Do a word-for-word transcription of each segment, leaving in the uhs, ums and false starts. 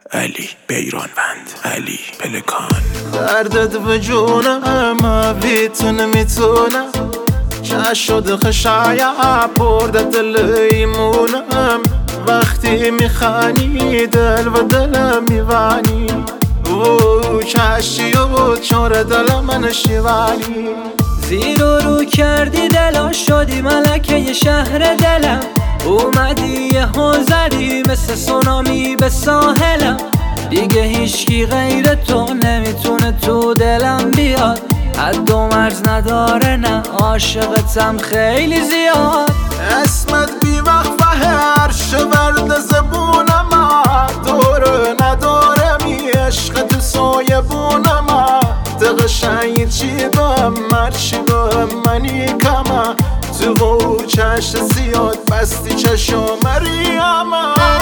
علی بیرانوند، علی پلکان. دردت به جونم بیتون میتونم چه شد خشایا پرده لیمونم وقتی میخانی دل و دلم میوانی او چشی و چور دل من شیوانی زیر و رو کردی دلا شدی ملکه ی شهر دلم اومدی یه ها زدی مثل سونامی به ساحلم دیگه هیچکی غیر تو نمیتونه تو دلم بیاد حد و مرز نداره نه عاشقتم خیلی زیاد اسمت بی وقفه هرش ورد زبونم دوره نداره می عشق تو سایبونم تقشنگ چی بهم مرشی بهم منی کمه تو چشم زیاد بستی چشم مریم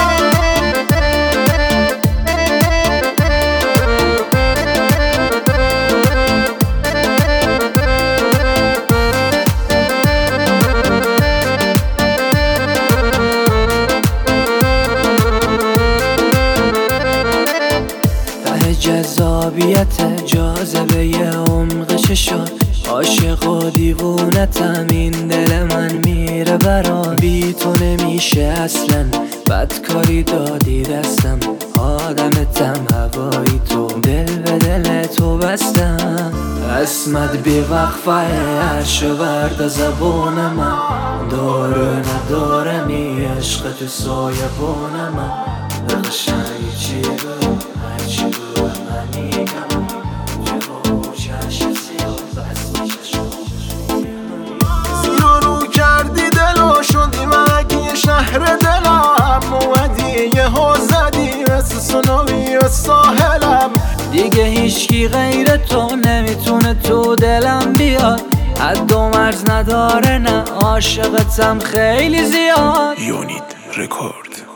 جذابیت جاذبه ی عمقش شد عاشق و دیوونتم این دل من میره برات بی تو نمیشه اصلا بدکاری دادی دستم آدمتم هوایی تو دل به دل تو بستم اسمت بی وقفه عرش ورد زبون من داره نداره می عشق تو سایبون من بخشایی چی بود هرچی بود منی کم زیر و رو کردی دلو شدی ملکه شهر دلم اومدی یه ها زدی مثل سونامی و ساحلم دیگه هیچکی غیر تو نمیتونه تو دلم بیاد حد و مرز نداره نه عاشقتم خیلی زیاد یونید رکورد.